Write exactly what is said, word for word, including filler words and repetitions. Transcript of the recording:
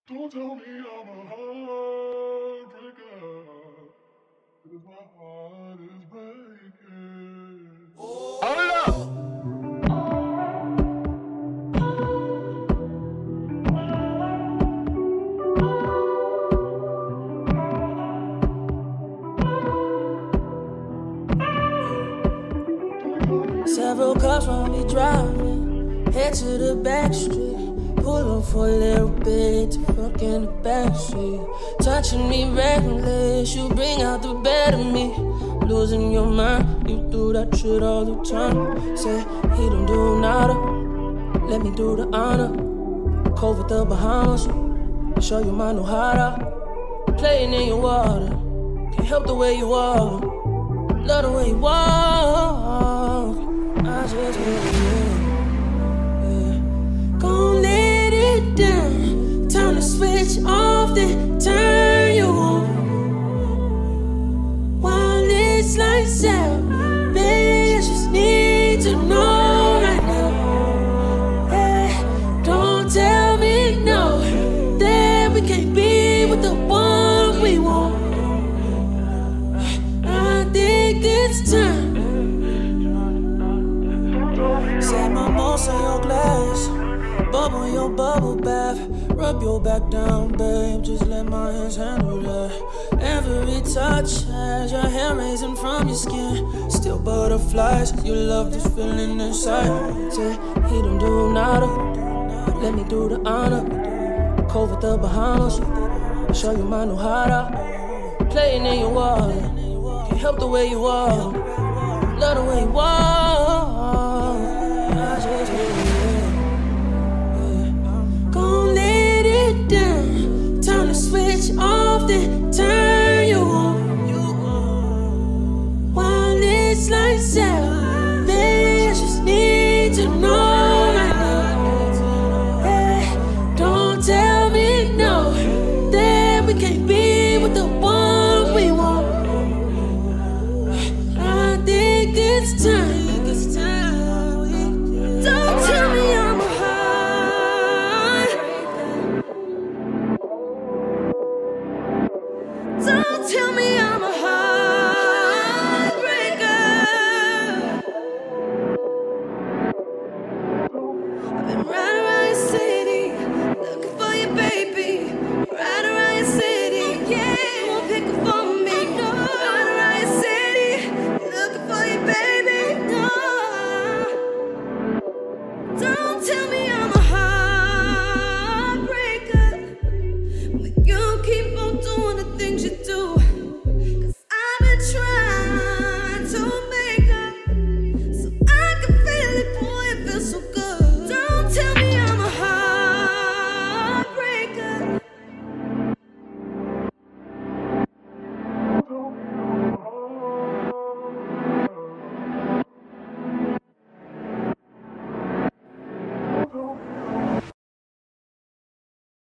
Don't tell me I'm a heartbreaker, 'cause my heart is breaking. Hold up! Several cars while we driving, head to the back street. Pull up for a little bit to fuck in the backseat. Touching me reckless, you bring out the better me. Losing your mind, you do that shit all the time. Say he don't do nada, let me do the honor. Cold with the Bahamas, show you my new harder. Playing in your water, can't help the way you walk. Love the way you walk. I just hit it, yeah. Gon' let it down. Time to switch off, then turn you on. While it's lights out, baby, I just need to know right now. Hey, don't tell me no, that we can't be with the one we want. I think it's time. Set my moss on your glass, bubble in your bubble bath. Rub your back down, babe, just let my hands handle that. Every touch has your hair raising from your skin. Still butterflies, you love this feeling inside. Say he don't do nada, let me do the honor. Cold with the Bahamas, show you my new harder. Playing in your water, can't help the way you walk. Love the way you walk. I just hit it, yeah. Gon' let it down. Time to switch off, then turn you on. While it's lights out, baby, I just need to know right now. Hey, don't tell me no, that we can't be with the one we want. I think it's time. Don't tell me I'm a heartbreaker. Don't tell me I'm a heartbreaker. I've been riding around your city, looking for you, baby.